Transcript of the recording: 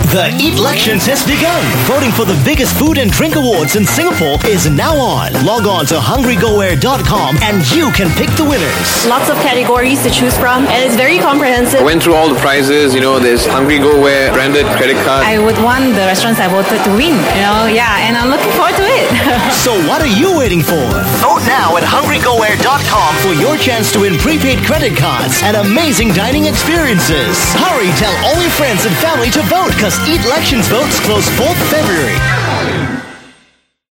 The Elections has begun. Voting for the biggest food and drink awards in Singapore is now on. Log on to hungrygoware.com and you can pick the winners. Lots of categories to choose from, and it's very comprehensive. I went through all the prizes, there's Hungry Go Ware branded credit card. I would want the restaurants I voted to win, and I'm looking forward to it. So what are you waiting for? Vote now at hungrygoware.com for your chance to win prepaid credit cards and amazing dining experiences. Hurry, tell all your friends and family to vote, because Elections votes close 4th February.